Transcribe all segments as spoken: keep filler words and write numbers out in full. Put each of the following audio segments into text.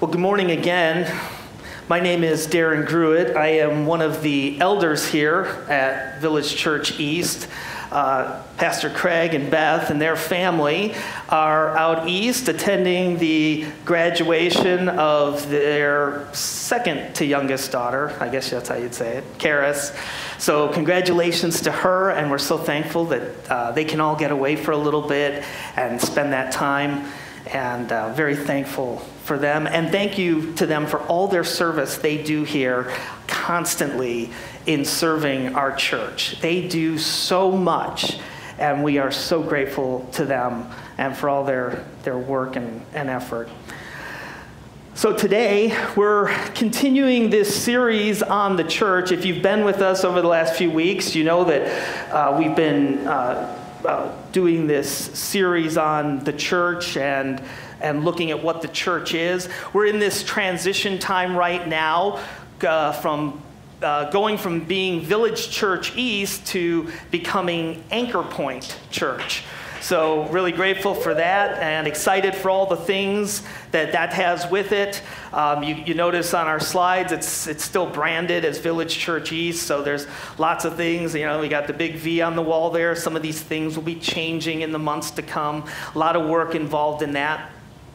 Well, good morning again. My name is Darren Gruitt. I am one of the elders here at Village Church East. Uh, Pastor Craig and Beth and their family are out east attending the graduation of their second to youngest daughter. I guess that's how you'd say it, Karis. So congratulations to her, and we're so thankful that uh, they can all get away for a little bit and spend that time, and uh, very thankful for them. And thank you to them for all their service they do here constantly in serving our church. They do so much, and we are so grateful to them and for all their, their work and, and effort. So today, we're continuing this series on the church. If you've been with us over the last few weeks, you know that uh, we've been uh, uh, doing this series on the church and and looking at what the church is. We're in this transition time right now uh, from uh, going from being Village Church East to becoming Anchor Point Church. So really grateful for that and excited for all the things that that has with it. Um, you, you notice on our slides, it's it's still branded as Village Church East, so there's lots of things. You know, we got the big V on the wall there. Some of these things will be changing in the months to come. A lot of work involved in that.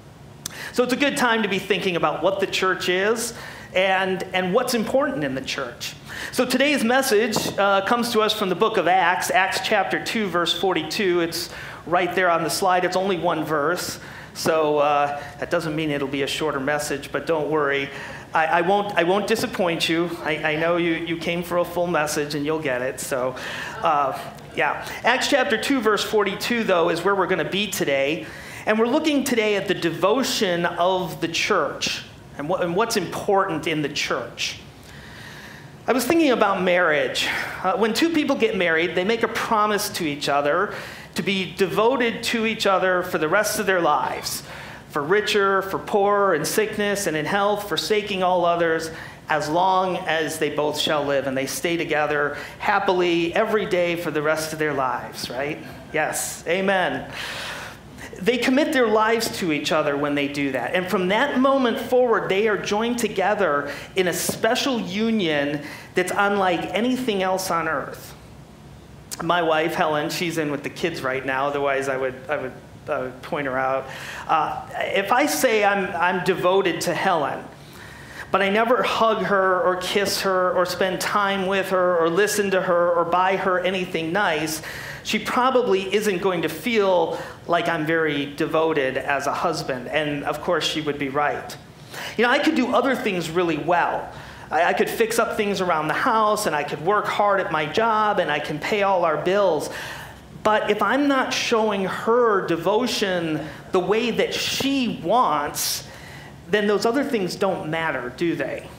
So it's a good time to be thinking about what the church is and, and what's important in the church. So today's message uh, comes to us from the book of Acts, Acts chapter two, verse forty-two. It's right there on the slide. It's only one verse, so uh, that doesn't mean it'll be a shorter message, but don't worry. I, I won't I won't disappoint you. I, I know you, you came for a full message, and you'll get it. So, uh, yeah. Acts chapter two, verse forty-two, though, is where we're going to be today. And we're looking today at the devotion of the church and, what, and what's important in the church. I was thinking about marriage. Uh, when two people get married, they make a promise to each other to be devoted to each other for the rest of their lives, for richer, for poorer, in sickness and in health, forsaking all others, as long as they both shall live. And they stay together happily every day for the rest of their lives, right? Yes, amen. They commit their lives to each other when they do that. And from that moment forward, they are joined together in a special union that's unlike anything else on earth. My wife, Helen, she's in with the kids right now. Otherwise, I would I would uh, point her out. Uh, if I say I'm I'm devoted to Helen, but I never hug her or kiss her or spend time with her or listen to her or buy her anything nice, she probably isn't going to feel like I'm very devoted as a husband. And of course, she would be right. You know, I could do other things really well. I, I could fix up things around the house, and I could work hard at my job, and I can pay all our bills. But if I'm not showing her devotion the way that she wants, then those other things don't matter, do they?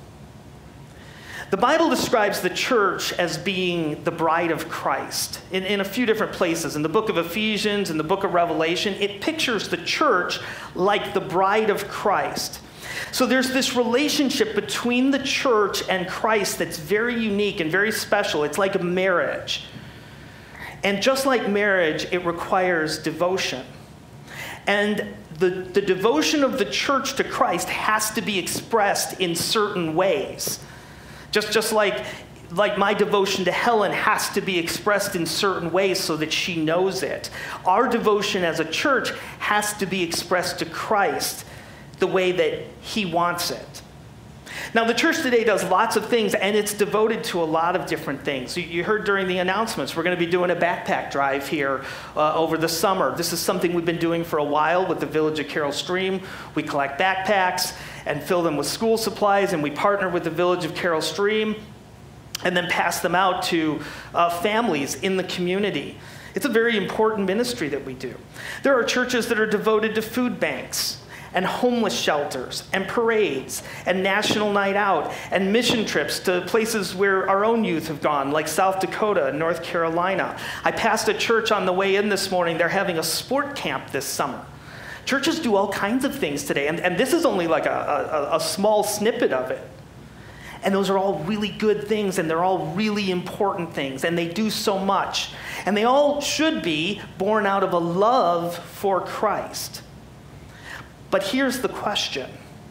The Bible describes the church as being the bride of Christ in, in a few different places. In the book of Ephesians, in the book of Revelation, it pictures the church like the bride of Christ. So there's this relationship between the church and Christ that's very unique and very special. It's like a marriage. And just like marriage, it requires devotion. And the, the devotion of the church to Christ has to be expressed in certain ways. Just, just like, like my devotion to Helen has to be expressed in certain ways so that she knows it. Our devotion as a church has to be expressed to Christ the way that he wants it. Now, the church today does lots of things, and it's devoted to a lot of different things. You heard during the announcements, we're going to be doing a backpack drive here uh, over the summer. This is something we've been doing for a while with the Village of Carroll Stream. We collect backpacks and fill them with school supplies, and we partner with the Village of Carroll Stream and then pass them out to uh, families in the community. It's a very important ministry that we do. There are churches that are devoted to food banks and homeless shelters, and parades, and national night out, and mission trips to places where our own youth have gone, like South Dakota and North Carolina. I passed a church on the way in this morning. They're having a sport camp this summer. Churches do all kinds of things today, and, and this is only like a, a, a small snippet of it. And those are all really good things, and they're all really important things, and they do so much. And they all should be born out of a love for Christ. But here's the question.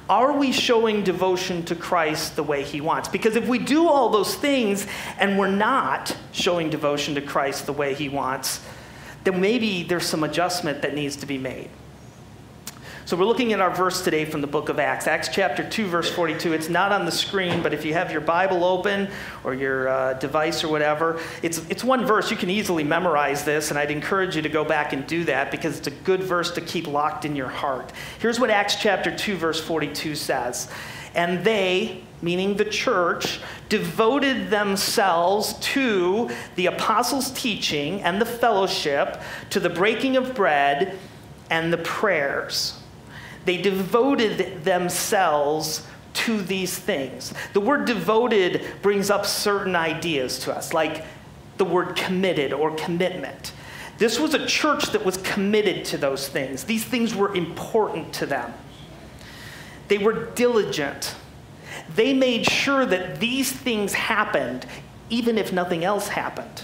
Are we showing devotion to Christ the way he wants? Because if we do all those things and we're not showing devotion to Christ the way he wants, then maybe there's some adjustment that needs to be made. So we're looking at our verse today from the book of Acts, Acts chapter two, verse forty-two. It's not on the screen, but if you have your Bible open or your uh, device or whatever, it's, it's one verse. You can easily memorize this, and I'd encourage you to go back and do that because it's a good verse to keep locked in your heart. Here's what Acts chapter two, verse forty-two says. And they, meaning the church, devoted themselves to the apostles' teaching and the fellowship, to the breaking of bread and the prayers. They devoted themselves to these things. The word devoted brings up certain ideas to us, like the word committed or commitment. This was a church that was committed to those things. These things were important to them. They were diligent. They made sure that these things happened, even if nothing else happened.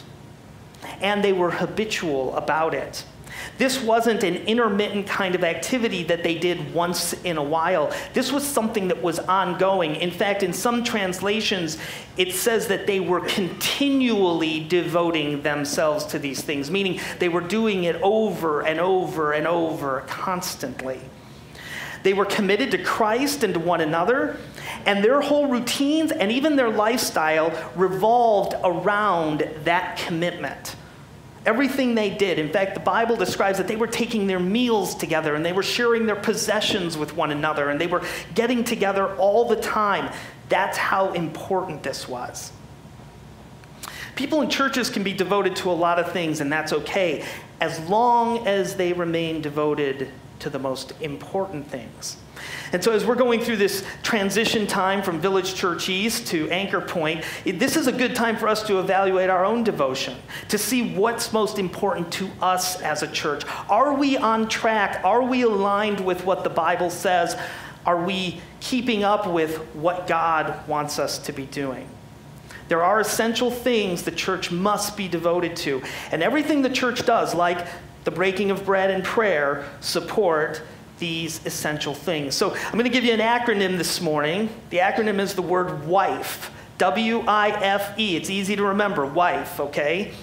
And they were habitual about it. This wasn't an intermittent kind of activity that they did once in a while. This was something that was ongoing. In fact, in some translations, it says that they were continually devoting themselves to these things, meaning they were doing it over and over and over constantly. They were committed to Christ and to one another, and their whole routines and even their lifestyle revolved around that commitment. Everything they did. In fact, the Bible describes that they were taking their meals together and they were sharing their possessions with one another and they were getting together all the time. That's how important this was. People in churches can be devoted to a lot of things, and that's okay, as long as they remain devoted to the most important things. And so as we're going through this transition time from Village Church East to Anchor Point, this is a good time for us to evaluate our own devotion, to see what's most important to us as a church. Are we on track? Are we aligned with what the Bible says? Are we keeping up with what God wants us to be doing? There are essential things the church must be devoted to. And everything the church does, like the breaking of bread and prayer, support these essential things. So I'm going to give you an acronym this morning. The acronym is the word WIFE. W I F E. It's easy to remember. WIFE, okay?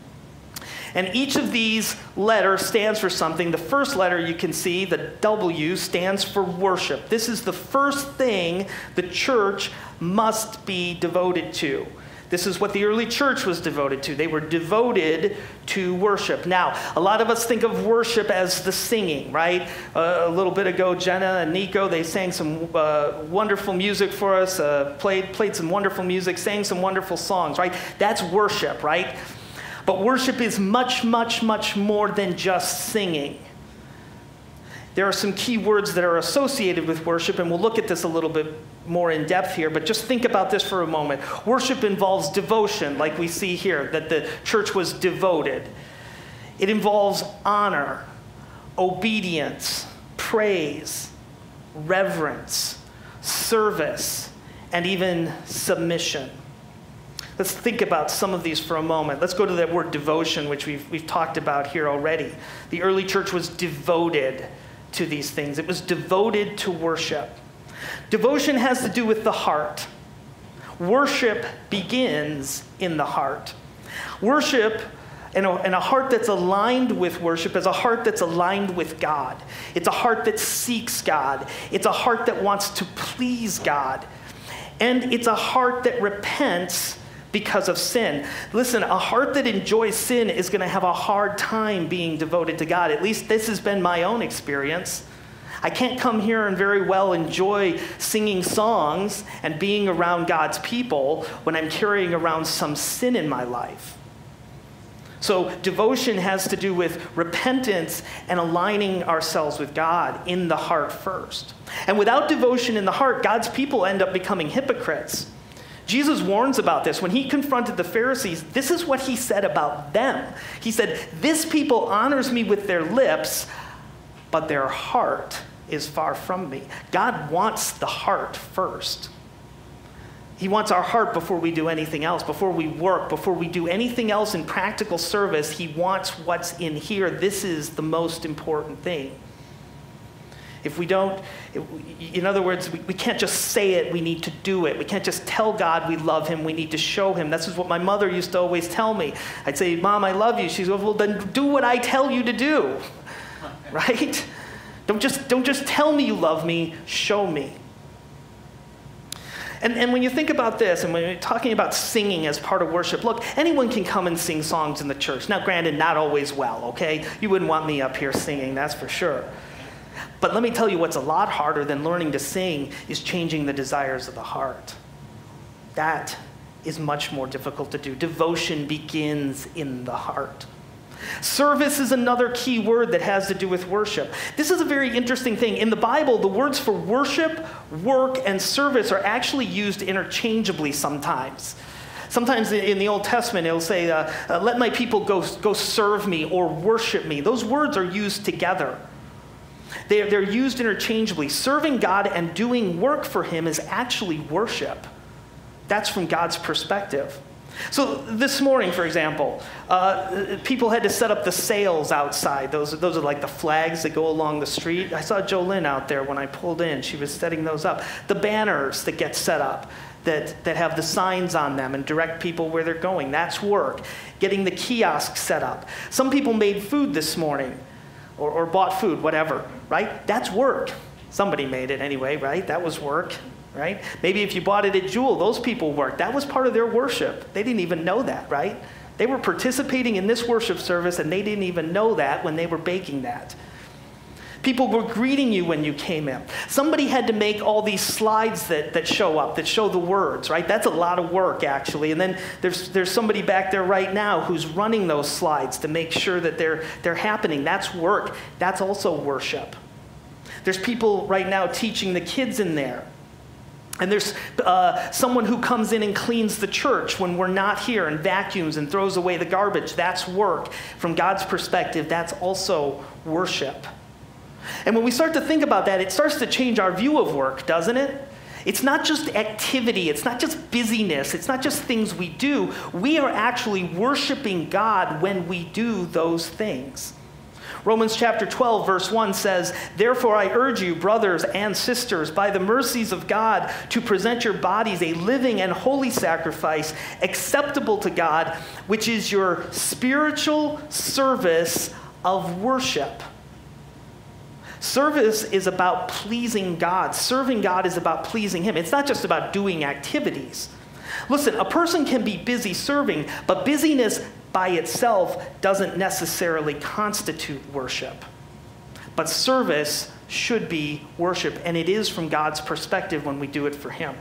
And each of these letters stands for something. The first letter you can see, the W, stands for worship. This is the first thing the church must be devoted to. This is what the early church was devoted to. They were devoted to worship. Now, a lot of us think of worship as the singing, right? Uh, a little bit ago, Jenna and Nico, they sang some uh, wonderful music for us, uh, played, played some wonderful music, sang some wonderful songs, right? That's worship, right? But worship is much, much, much more than just singing. There are some key words that are associated with worship, and we'll look at this a little bit more in depth here, but just think about this for a moment. Worship involves devotion, like we see here, that the church was devoted. It involves honor, obedience, praise, reverence, service, and even submission. Let's think about some of these for a moment. Let's go to that word devotion, which we've, we've talked about here already. The early church was devoted to these things. It was devoted to worship. Devotion has to do with the heart. Worship begins in the heart. Worship, and a, and a heart that's aligned with worship, is a heart that's aligned with God. It's a heart that seeks God. It's a heart that wants to please God. And it's a heart that repents because of sin. Listen, a heart that enjoys sin is going to have a hard time being devoted to God. At least this has been my own experience. I can't come here and very well enjoy singing songs and being around God's people when I'm carrying around some sin in my life. So devotion has to do with repentance and aligning ourselves with God in the heart first. And without devotion in the heart, God's people end up becoming hypocrites. Jesus warns about this. When he confronted the Pharisees, this is what he said about them. He said, "This people honors me with their lips, but their heart is far from me." God wants the heart first. He wants our heart before we do anything else, before we work, before we do anything else in practical service. He wants what's in here. This is the most important thing. if we don't, in other words, we, we can't just say it, we need to do it. We can't just tell God we love him, we need to show him. This is what my mother used to always tell me. I'd say, Mom, I love you. She'd go, well, then do what I tell you to do, right? Don't just, don't just tell me you love me, show me. And, and when you think about this, and when you're talking about singing as part of worship, look, anyone can come and sing songs in the church. Now, granted, not always well, okay? You wouldn't want me up here singing, that's for sure. But let me tell you what's a lot harder than learning to sing is changing the desires of the heart. That is much more difficult to do. Devotion begins in the heart. Service is another key word that has to do with worship. This is a very interesting thing. In the Bible, the words for worship, work, and service are actually used interchangeably sometimes. Sometimes in the Old Testament, it'll say, uh, uh, let my people go, go serve me or worship me. Those words are used together. They're, they're used interchangeably. Serving God and doing work for him is actually worship. That's from God's perspective. So this morning, for example, uh, people had to set up the sails outside. Those, those are like the flags that go along the street. I saw Jolynn out there when I pulled in. She was setting those up. The banners that get set up that, that have the signs on them and direct people where they're going. That's work. Getting the kiosk set up. Some people made food this morning or, or bought food, whatever, right? That's work. Somebody made it anyway, right? That was work. Right? Maybe if you bought it at Jewel, those people worked. That was part of their worship. They didn't even know that, right? They were participating in this worship service, and they didn't even know that when they were baking that. People were greeting you when you came in. Somebody had to make all these slides that, that show up, that show the words, right? That's a lot of work, actually. And then there's, there's somebody back there right now who's running those slides to make sure that they're, they're happening. That's work. That's also worship. There's people right now teaching the kids in there. And there's uh, someone who comes in and cleans the church when we're not here and vacuums and throws away the garbage. That's work. From God's perspective, that's also worship. And when we start to think about that, it starts to change our view of work, doesn't it? It's not just activity. It's not just busyness. It's not just things we do. We are actually worshiping God when we do those things. Romans chapter twelve, verse one says, therefore I urge you, brothers and sisters, by the mercies of God, to present your bodies a living and holy sacrifice, acceptable to God, which is your spiritual service of worship. Service is about pleasing God. Serving God is about pleasing him. It's not just about doing activities. Listen, a person can be busy serving, but busyness by itself doesn't necessarily constitute worship. But service should be worship, and it is from God's perspective when we do it for him.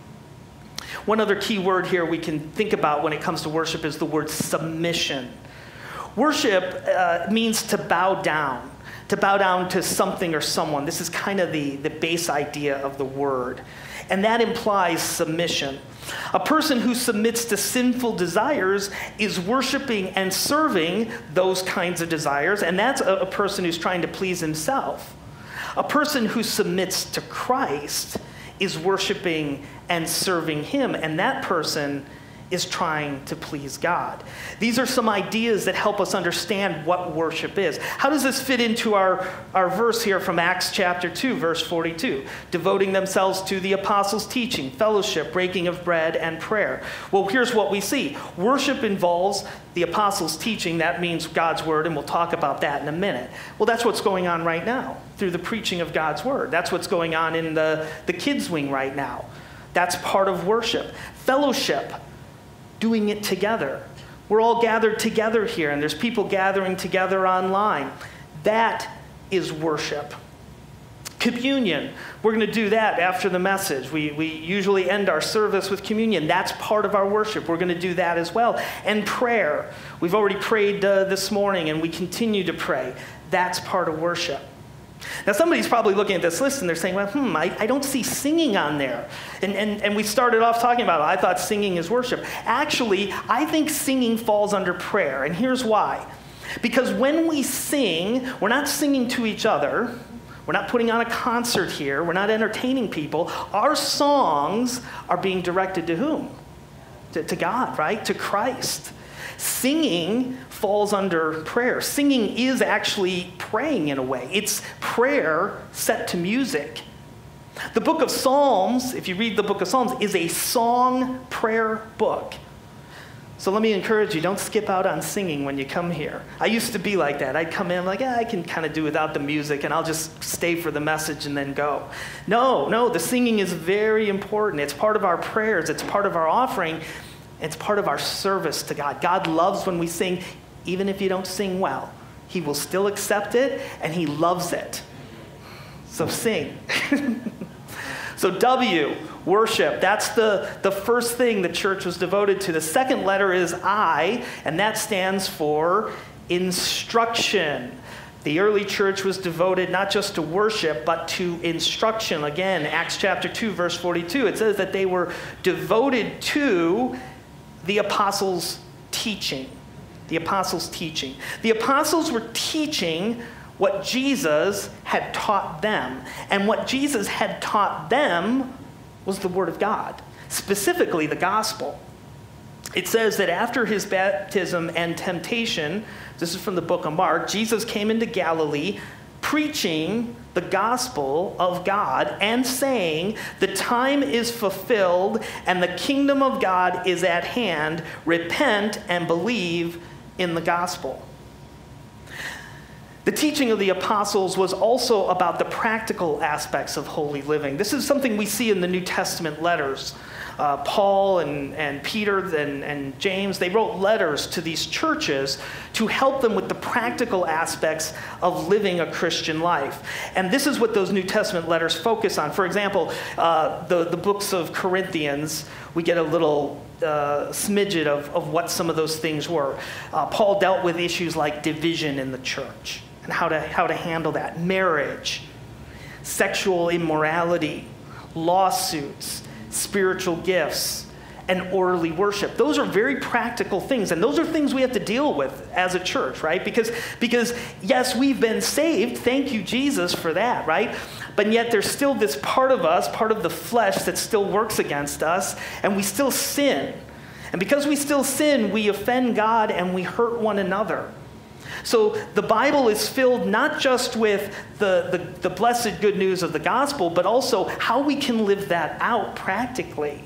One other key word here we can think about when it comes to worship is the word submission. Worship uh, means to bow down, to bow down to something or someone. This is kind of the, the base idea of the word. And that implies submission. A person who submits to sinful desires is worshiping and serving those kinds of desires, and that's a, a person who's trying to please himself. A person who submits to Christ is worshiping and serving him, and that person is trying to please God. These are some ideas that help us understand what worship is. How does this fit into our, our verse here from Acts chapter two, verse forty-two? Devoting themselves to the apostles' teaching, fellowship, breaking of bread, and prayer. Well, here's what we see. Worship involves the apostles' teaching. That means God's word, and we'll talk about that in a minute. Well, that's what's going on right now through the preaching of God's word. That's what's going on in the, the kids' wing right now. That's part of worship. Fellowship. Doing it together. We're all gathered together here, and there's people gathering together online. That is worship. Communion. We're going to do that after the message. We, we usually end our service with communion. That's part of our worship. We're going to do that as well. And prayer. We've already prayed uh, this morning, and we continue to pray. That's part of worship. Now, somebody's probably looking at this list and they're saying, well, hmm, I, I don't see singing on there. And, and, and we started off talking about it. I thought singing is worship. Actually, I think singing falls under prayer. And here's why. Because when we sing, we're not singing to each other. We're not putting on a concert here. We're not entertaining people. Our songs are being directed to whom? To, to God, right? To Christ. Singing falls under prayer. Singing is actually praying in a way. It's prayer set to music. The book of Psalms, if you read the book of Psalms, is a song prayer book. So let me encourage you, don't skip out on singing when you come here. I used to be like that. I'd come in like, yeah, I can kind of do without the music, and I'll just stay for the message and then go. No, no, the singing is very important. It's part of our prayers. It's part of our offering. It's part of our service to God. God loves when we sing, even if you don't sing well. He will still accept it, and he loves it. So sing. So W, worship. That's the, the first thing the church was devoted to. The second letter is I, and that stands for instruction. The early church was devoted not just to worship, but to instruction. Again, Acts chapter two, verse forty-two, it says that they were devoted to the apostles' teaching. The apostles' teaching. The apostles were teaching what Jesus had taught them. And what Jesus had taught them was the Word of God, specifically the gospel. It says that after his baptism and temptation, this is from the book of Mark, Jesus came into Galilee preaching the gospel of God and saying, the time is fulfilled and the kingdom of God is at hand. Repent and believe in the gospel. The teaching of the apostles was also about the practical aspects of holy living. This is something we see in the New Testament letters. Uh, Paul and, and Peter and, and James, they wrote letters to these churches to help them with the practical aspects of living a Christian life. And this is what those New Testament letters focus on. For example, uh, the, the books of Corinthians, we get a little uh, smidget of, of what some of those things were. Uh, Paul dealt with issues like division in the church and how to, how to handle that. Marriage, sexual immorality, lawsuits, spiritual gifts, and orderly worship. Those are very practical things, and those are things we have to deal with as a church, right? Because, because yes, we've been saved. Thank you, Jesus, for that, right? But yet there's still this part of us, part of the flesh that still works against us, and we still sin. And because we still sin, we offend God and we hurt one another. So the Bible is filled not just with the, the, the blessed good news of the gospel, but also how we can live that out practically.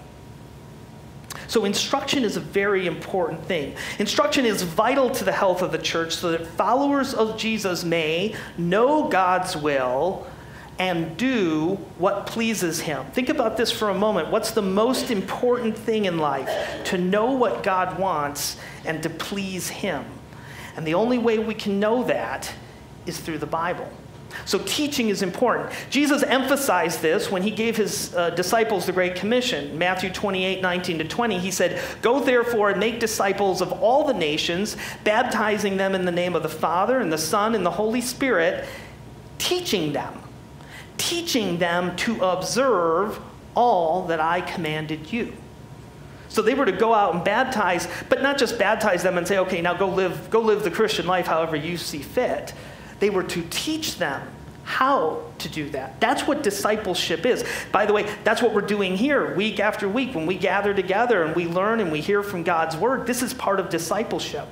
So instruction is a very important thing. Instruction is vital to the health of the church so that followers of Jesus may know God's will and do what pleases him. Think about this for a moment. What's the most important thing in life? To know what God wants and to please him. And the only way we can know that is through the Bible. So teaching is important. Jesus emphasized this when he gave his uh, disciples the Great Commission. Matthew twenty-eight, nineteen to twenty, he said, "Go therefore and make disciples of all the nations, baptizing them in the name of the Father and the Son and the Holy Spirit, teaching them, teaching them to observe all that I commanded you." So they were to go out and baptize, but not just baptize them and say, okay, now go live, go live the Christian life however you see fit. They were to teach them how to do that. That's what discipleship is. By the way, that's what we're doing here week after week when we gather together and we learn and we hear from God's word. This is part of discipleship.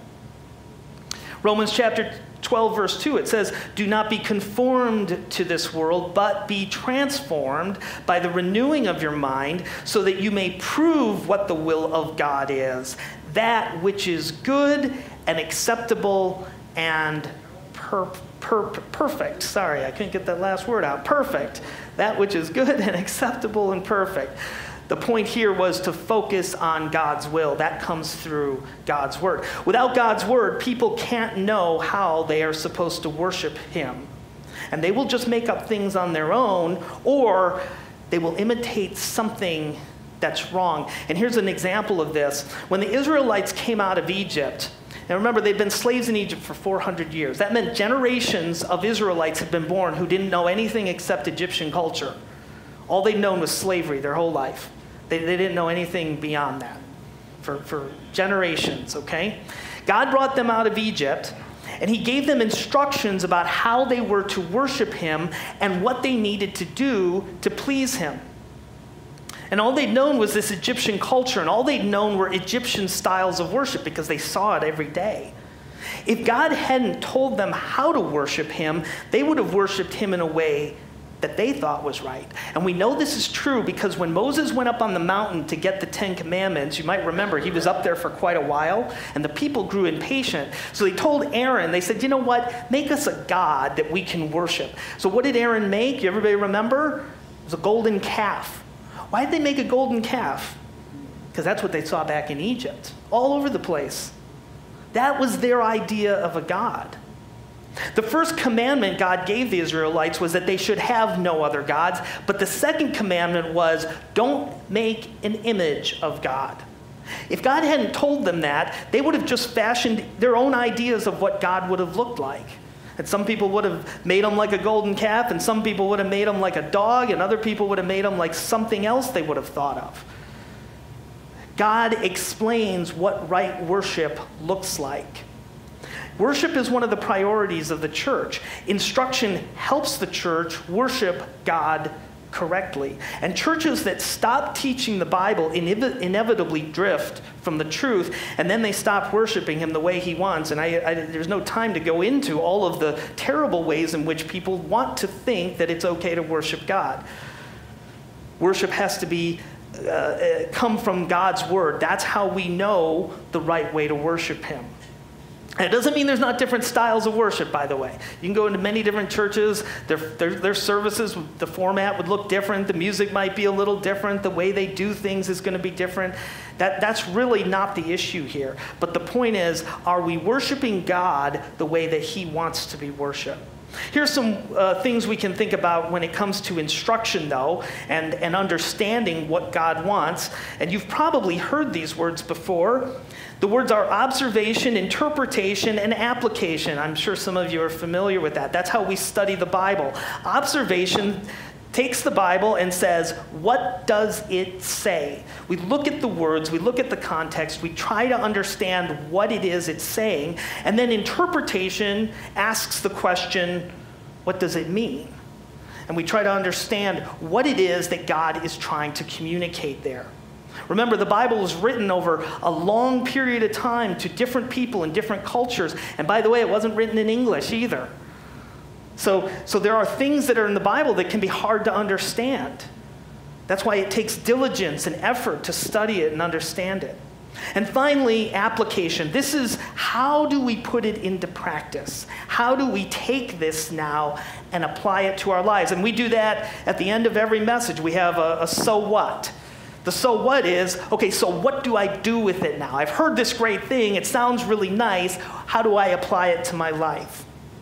Romans chapter twelve, verse two, it says, "Do not be conformed to this world, but be transformed by the renewing of your mind, so that you may prove what the will of God is, that which is good and acceptable and per, per, perfect." Sorry, I couldn't get that last word out. Perfect. That which is good and acceptable and perfect. The point here was to focus on God's will. That comes through God's word. Without God's word, people can't know how they are supposed to worship him. And they will just make up things on their own, or they will imitate something that's wrong. And here's an example of this. When the Israelites came out of Egypt, and remember, they'd been slaves in Egypt for four hundred years. That meant generations of Israelites had been born who didn't know anything except Egyptian culture. All they'd known was slavery their whole life. They, they didn't know anything beyond that for, for generations, okay? God brought them out of Egypt, and he gave them instructions about how they were to worship him and what they needed to do to please him. And all they'd known was this Egyptian culture, and all they'd known were Egyptian styles of worship because they saw it every day. If God hadn't told them how to worship him, they would have worshiped him in a way that they thought was right. And we know this is true because when Moses went up on the mountain to get the Ten Commandments, you might remember he was up there for quite a while, and the people grew impatient. So they told Aaron, they said, you know what, make us a god that we can worship. So what did Aaron make? You everybody remember? It was a golden calf. Why did they make a golden calf? Because that's what they saw back in Egypt, all over the place. That was their idea of a god. The first commandment God gave the Israelites was that they should have no other gods, but the second commandment was, don't make an image of God. If God hadn't told them that, they would have just fashioned their own ideas of what God would have looked like. And some people would have made him like a golden calf, and some people would have made him like a dog, and other people would have made him like something else they would have thought of. God explains what right worship looks like. Worship is one of the priorities of the church. Instruction helps the church worship God correctly. And churches that stop teaching the Bible inev- inevitably drift from the truth, and then they stop worshiping him the way he wants. And I, I, there's no time to go into all of the terrible ways in which people want to think that it's okay to worship God. Worship has to be uh, come from God's word. That's how we know the right way to worship him. And it doesn't mean there's not different styles of worship, by the way. You can go into many different churches. Their, their, their services, the format would look different. The music might be a little different. The way they do things is going to be different. That, that's really not the issue here. But the point is, are we worshiping God the way that he wants to be worshiped? Here's some uh, things we can think about when it comes to instruction, though, and, and understanding what God wants. And you've probably heard these words before. The words are observation, interpretation, and application. I'm sure some of you are familiar with that. That's how we study the Bible. Observation takes the Bible and says, what does it say? We look at the words, we look at the context, we try to understand what it is it's saying, and then interpretation asks the question, what does it mean? And we try to understand what it is that God is trying to communicate there. Remember, the Bible was written over a long period of time to different people in different cultures. And by the way, it wasn't written in English either. So, so there are things that are in the Bible that can be hard to understand. That's why it takes diligence and effort to study it and understand it. And finally, application. This is how do we put it into practice? How do we take this now and apply it to our lives? And we do that at the end of every message. We have a, a so what. The so what is, okay, so what do I do with it now? I've heard this great thing. It sounds really nice. How do I apply it to my life?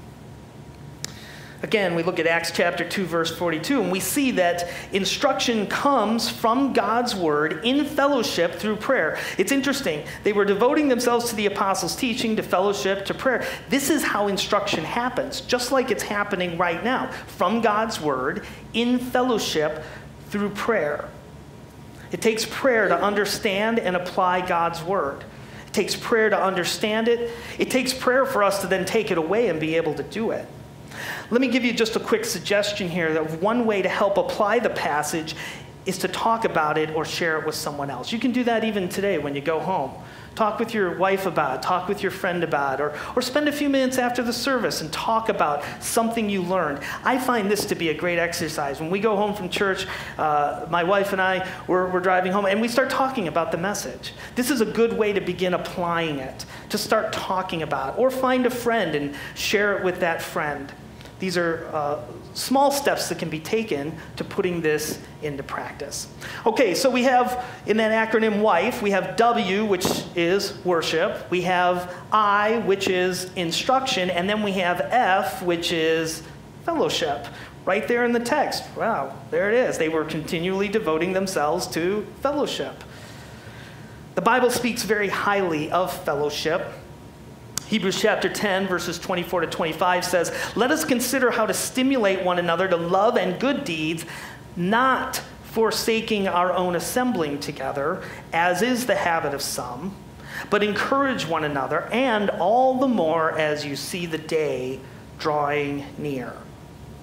Again, we look at Acts chapter two, verse forty-two, and we see that instruction comes from God's word in fellowship through prayer. It's interesting. They were devoting themselves to the apostles' teaching, to fellowship, to prayer. This is how instruction happens, just like it's happening right now, from God's word in fellowship through prayer. It takes prayer to understand and apply God's word. It takes prayer to understand it. It takes prayer for us to then take it away and be able to do it. Let me give you just a quick suggestion here of one way to help apply the passage is to talk about it or share it with someone else. You can do that even today when you go home. Talk with your wife about it, talk with your friend about it, or, or spend a few minutes after the service and talk about something you learned. I find this to be a great exercise. When we go home from church, uh, my wife and I, we're, we're driving home, and we start talking about the message. This is a good way to begin applying it, to start talking about it, or find a friend and share it with that friend. These are uh, small steps that can be taken to putting this into practice. Okay, so we have, in that acronym WIFE, we have W, which is worship. We have I, which is instruction. And then we have F, which is fellowship. Right there in the text. Wow, there it is. They were continually devoting themselves to fellowship. The Bible speaks very highly of fellowship. Hebrews chapter ten, verses twenty-four to twenty-five says, "Let us consider how to stimulate one another to love and good deeds, not forsaking our own assembling together, as is the habit of some, but encourage one another, and all the more as you see the day drawing near."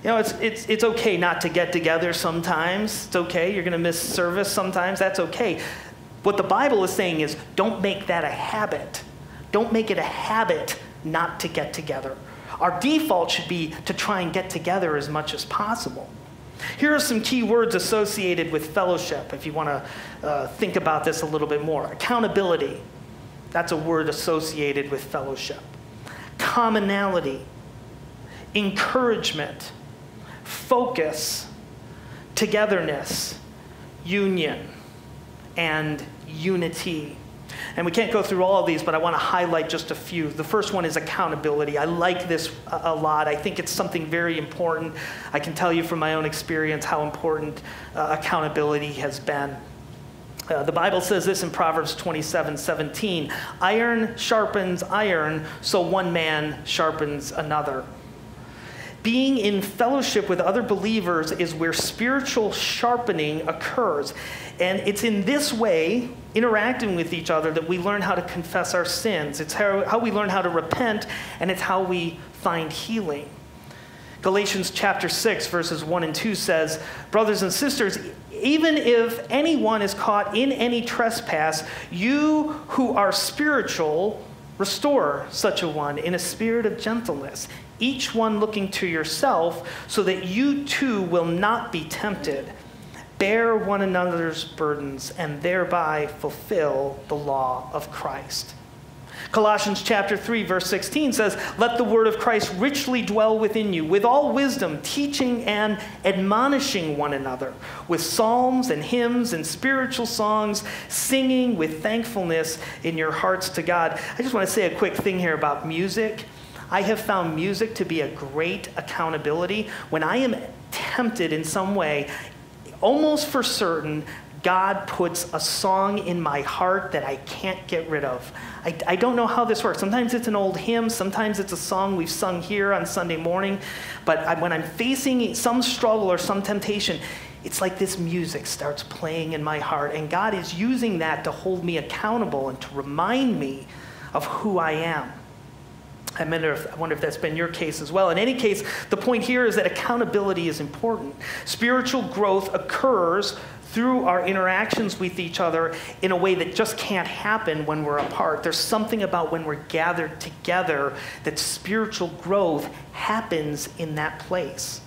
You know, it's, it's, it's okay not to get together sometimes. It's okay. You're going to miss service sometimes. That's okay. What the Bible is saying is don't make that a habit. Don't make it a habit not to get together. Our default should be to try and get together as much as possible. Here are some key words associated with fellowship, if you want to uh, think about this a little bit more. Accountability. That's a word associated with fellowship. Commonality. Encouragement. Focus. Togetherness. Union. And unity. And we can't go through all of these, but I want to highlight just a few. The first one is accountability. I like this a lot. I think it's something very important. I can tell you from my own experience how important uh, accountability has been. Uh, the Bible says this in Proverbs twenty-seven seventeen. Iron sharpens iron, so one man sharpens another. Being in fellowship with other believers is where spiritual sharpening occurs. And it's in this way, interacting with each other, that we learn how to confess our sins. It's how, how we learn how to repent, and it's how we find healing. Galatians chapter six, verses one and two says, brothers and sisters, even if anyone is caught in any trespass, you who are spiritual, restore such a one in a spirit of gentleness, each one looking to yourself, so that you too will not be tempted. Bear one another's burdens and thereby fulfill the law of Christ. Colossians chapter three, verse sixteen says, let the word of Christ richly dwell within you, with all wisdom, teaching and admonishing one another, with psalms and hymns and spiritual songs, singing with thankfulness in your hearts to God. I just want to say a quick thing here about music. I have found music to be a great accountability. When I am tempted in some way, almost for certain, God puts a song in my heart that I can't get rid of. I, I don't know how this works. Sometimes it's an old hymn. Sometimes it's a song we've sung here on Sunday morning. But I, when I'm facing some struggle or some temptation, it's like this music starts playing in my heart. And God is using that to hold me accountable and to remind me of who I am. I wonder, if, I wonder if that's been your case as well. In any case, the point here is that accountability is important. Spiritual growth occurs through our interactions with each other in a way that just can't happen when we're apart. There's something about when we're gathered together that spiritual growth happens in that place.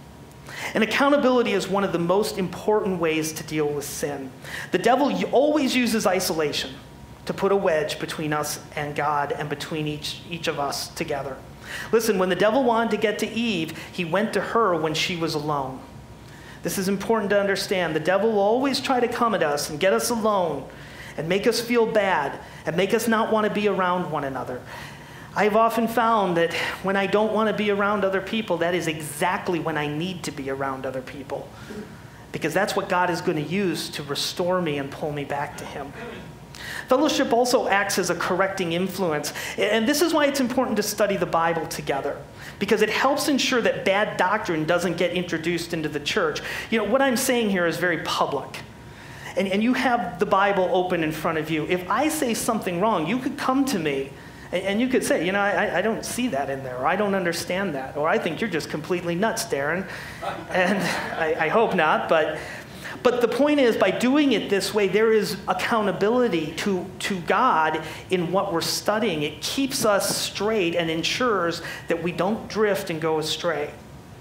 And accountability is one of the most important ways to deal with sin. The devil always uses isolation to put a wedge between us and God and between each, each of us together. Listen, when the devil wanted to get to Eve, he went to her when she was alone. This is important to understand. The devil will always try to come at us and get us alone and make us feel bad and make us not want to be around one another. I've often found that when I don't want to be around other people, that is exactly when I need to be around other people, because that's what God is going to use to restore me and pull me back to him. Fellowship also acts as a correcting influence. And this is why it's important to study the Bible together, because it helps ensure that bad doctrine doesn't get introduced into the church. You know, what I'm saying here is very public. And, and you have the Bible open in front of you. If I say something wrong, you could come to me and, and you could say, you know, I, I don't see that in there, or I don't understand that, or I think you're just completely nuts, Darren. And I, I hope not, but... But the point is, by doing it this way, there is accountability to, to God in what we're studying. It keeps us straight and ensures that we don't drift and go astray.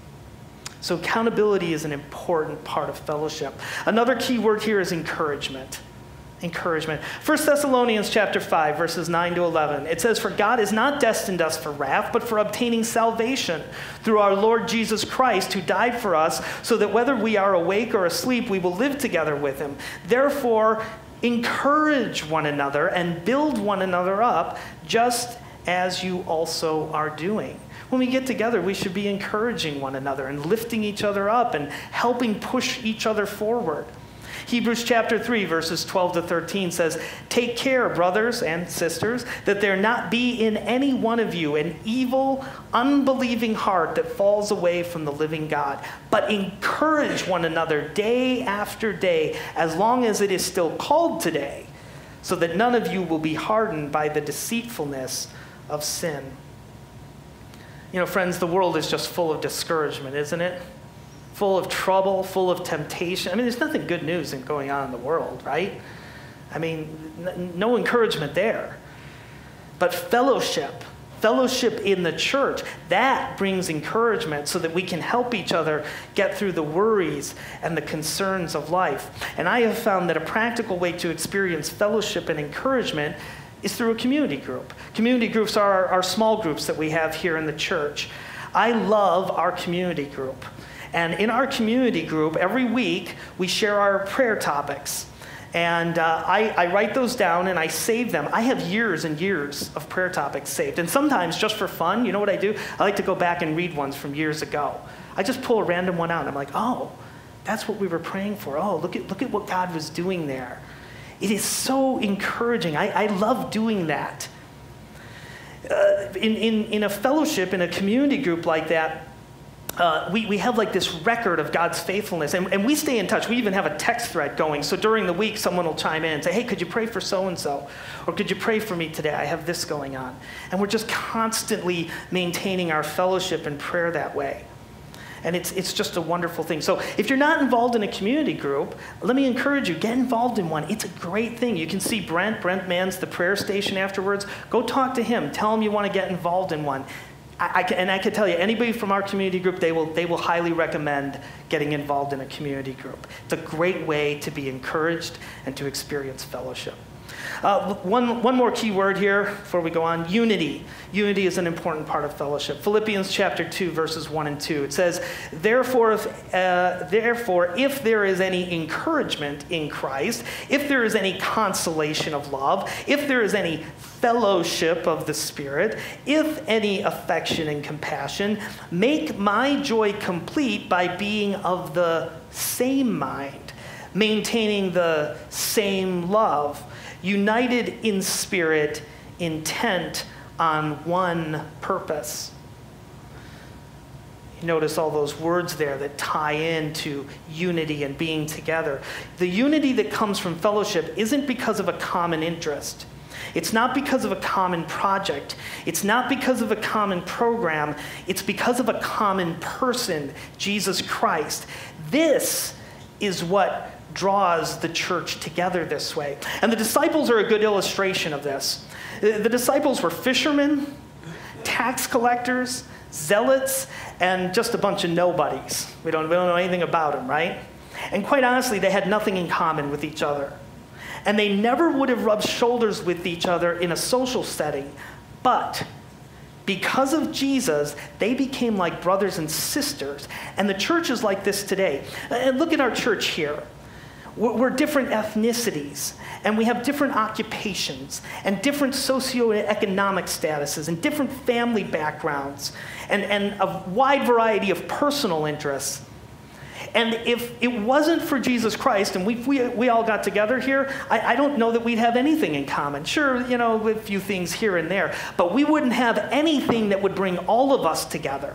So accountability is an important part of fellowship. Another key word here is encouragement. Encouragement. First Thessalonians chapter five, verses nine to eleven. It says, for God has not destined us for wrath, but for obtaining salvation through our Lord Jesus Christ, who died for us, so that whether we are awake or asleep, we will live together with him. Therefore, encourage one another and build one another up, just as you also are doing. When we get together, we should be encouraging one another and lifting each other up and helping push each other forward. Hebrews chapter three, verses twelve to thirteen says, take care, brothers and sisters, that there not be in any one of you an evil, unbelieving heart that falls away from the living God, but encourage one another day after day, as long as it is still called today, so that none of you will be hardened by the deceitfulness of sin. You know, friends, the world is just full of discouragement, isn't it? Full of trouble, full of temptation. I mean, there's nothing good news in going on in the world, right? I mean, n- no encouragement there. But fellowship, fellowship in the church, that brings encouragement so that we can help each other get through the worries and the concerns of life. And I have found that a practical way to experience fellowship and encouragement is through a community group. Community groups are our small groups that we have here in the church. I love our community group. And in our community group, every week, we share our prayer topics. And uh, I, I write those down and I save them. I have years and years of prayer topics saved. And sometimes, just for fun, you know what I do? I like to go back and read ones from years ago. I just pull a random one out and I'm like, oh, that's what we were praying for. Oh, look at, look at what God was doing there. It is so encouraging. I, I love doing that. Uh, in, in, in a fellowship, in a community group like that, uh, we, we have like this record of God's faithfulness. And, and we stay in touch. We even have a text thread going. So during the week, someone will chime in and say, hey, could you pray for so-and-so? Or could you pray for me today? I have this going on. And we're just constantly maintaining our fellowship and prayer that way. And it's it's just a wonderful thing. So if you're not involved in a community group, let me encourage you, get involved in one. It's a great thing. You can see Brent. Brent mans the prayer station afterwards. Go talk to him. Tell him you want to get involved in one. I, I can, and I can tell you, anybody from our community group, they will they will highly recommend getting involved in a community group. It's a great way to be encouraged and to experience fellowship. Uh, one, one more key word here before we go on, unity. Unity is an important part of fellowship. Philippians chapter two, verses one and two. It says, Therefore if, uh, therefore, if there is any encouragement in Christ, if there is any consolation of love, if there is any fellowship of the Spirit, if any affection and compassion, make my joy complete by being of the same mind, maintaining the same love, united in spirit, intent on one purpose. You notice all those words there that tie into unity and being together. The unity that comes from fellowship isn't because of a common interest. It's not because of a common project. It's not because of a common program. It's because of a common person, Jesus Christ. This is what draws the church together this way. And the disciples are a good illustration of this. The disciples were fishermen, tax collectors, zealots, and just a bunch of nobodies. We don't, we don't know anything about them, right? And quite honestly, they had nothing in common with each other. And they never would have rubbed shoulders with each other in a social setting. But because of Jesus, they became like brothers and sisters. And the church is like this today. And look at our church here. We're different ethnicities, and we have different occupations, and different socioeconomic statuses, and different family backgrounds, and, and a wide variety of personal interests. And if it wasn't for Jesus Christ, and we we, we all got together here, I, I don't know that we'd have anything in common. Sure, you know, a few things here and there, but we wouldn't have anything that would bring all of us together.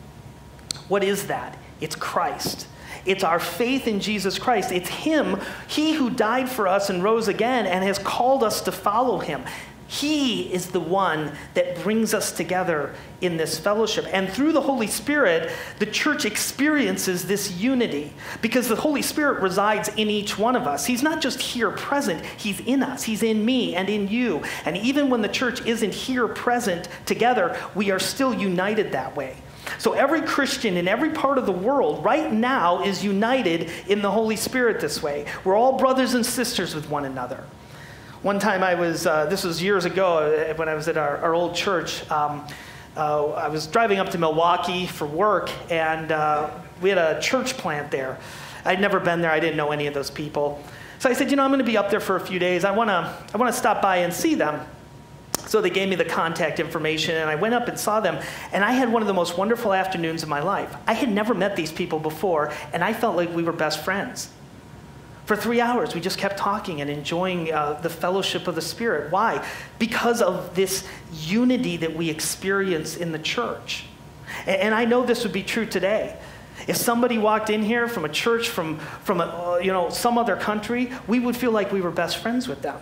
What is that? It's Christ. It's our faith in Jesus Christ. It's him, he who died for us and rose again and has called us to follow him. He is the one that brings us together in this fellowship. And through the Holy Spirit, the church experiences this unity because the Holy Spirit resides in each one of us. He's not just here present, he's in us. He's in me and in you. And even when the church isn't here present together, we are still united that way. So every Christian in every part of the world right now is united in the Holy Spirit this way. We're all brothers and sisters with one another. One time I was, uh, this was years ago when I was at our, our old church, um, uh, I was driving up to Milwaukee for work, and uh, we had a church plant there. I'd never been there. I didn't know any of those people. So I said, you know, I'm going to be up there for a few days. I want to I want to stop by and see them. So they gave me the contact information, and I went up and saw them, and I had one of the most wonderful afternoons of my life. I had never met these people before, and I felt like we were best friends. For three hours, we just kept talking and enjoying uh, the fellowship of the Spirit. Why? Because of this unity that we experience in the church. And, and I know this would be true today. If somebody walked in here from a church from, from a, uh, you know, some other country, we would feel like we were best friends with them,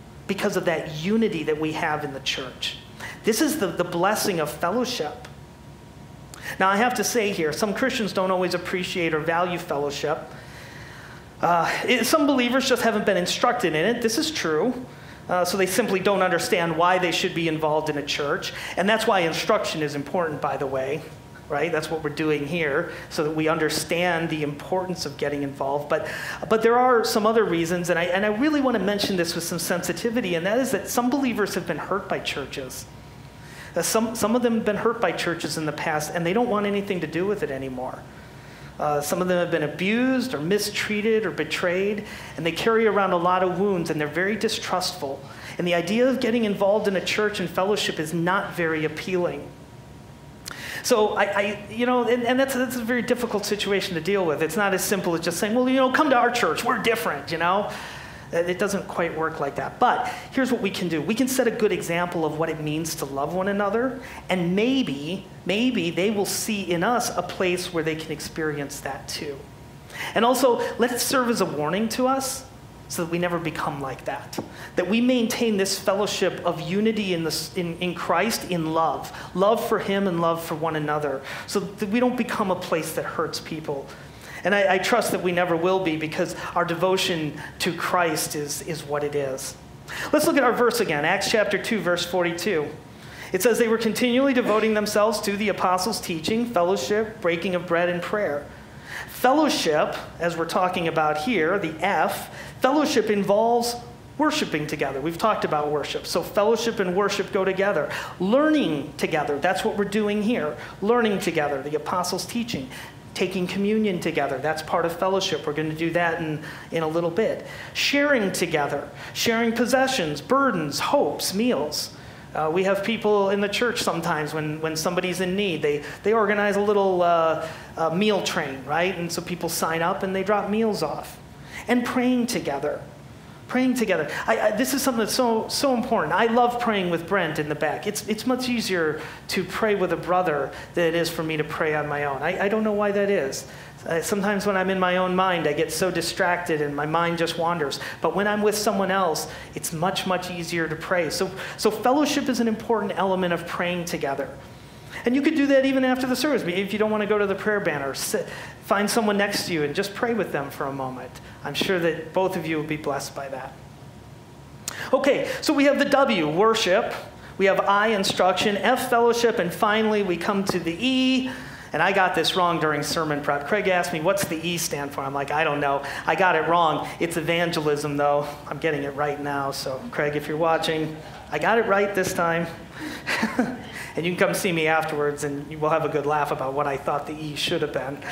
because of that unity that we have in the church. This is the, the blessing of fellowship. Now, I have to say here, some Christians don't always appreciate or value fellowship. Uh, it, some believers just haven't been instructed in it. This is true. Uh, so they simply don't understand why they should be involved in a church. And that's why instruction is important, by the way, right? That's what we're doing here, so that we understand the importance of getting involved. But, but there are some other reasons, and I, and I really want to mention this with some sensitivity, and that is that some believers have been hurt by churches. Uh, some, some of them have been hurt by churches in the past, and they don't want anything to do with it anymore. Uh, some of them have been abused or mistreated or betrayed, and they carry around a lot of wounds, and they're very distrustful. And the idea of getting involved in a church and fellowship is not very appealing. So, I, I you know, and, and that's, that's a very difficult situation to deal with. It's not as simple as just saying, well, you know, come to our church. We're different, you know. It doesn't quite work like that. But here's what we can do. We can set a good example of what it means to love one another, and maybe, maybe they will see in us a place where they can experience that too. And also, let it serve as a warning to us so that we never become like that. That we maintain this fellowship of unity in, the, in, in Christ in love. Love for him and love for one another. So that we don't become a place that hurts people. And I, I trust that we never will be, because our devotion to Christ is, is what it is. Let's look at our verse again, Acts chapter two, verse forty-two. It says, they were continually devoting themselves to the apostles' teaching, fellowship, breaking of bread, and prayer. Fellowship, as we're talking about here, the F, fellowship involves worshiping together. We've talked about worship. So fellowship and worship go together. Learning together, that's what we're doing here. Learning together, the apostles' teaching. Taking communion together, that's part of fellowship. We're going to do that in, in a little bit. Sharing together, sharing possessions, burdens, hopes, meals. Uh, we have people in the church sometimes when, when somebody's in need, they, they organize a little uh, uh, meal train, right? And so people sign up and they drop meals off. And praying together. Praying together. I, I, this is something that's so so important. I love praying with Brent in the back. It's it's much easier to pray with a brother than it is for me to pray on my own. I, I don't know why that is. Uh, sometimes when I'm in my own mind, I get so distracted and my mind just wanders. But when I'm with someone else, it's much, much easier to pray. So, so fellowship is an important element of praying together. And you could do that even after the service. If you don't want to go to the prayer banner, sit, find someone next to you and just pray with them for a moment. I'm sure that both of you will be blessed by that. Okay, so we have the W, worship. We have I, instruction, F, fellowship, and finally we come to the E. And I got this wrong during sermon prep. Craig asked me, what's the E stand for? I'm like, I don't know. I got it wrong. It's evangelism, though. I'm getting it right now. So, Craig, if you're watching, I got it right this time. And you can come see me afterwards, and we'll have a good laugh about what I thought the E should have been.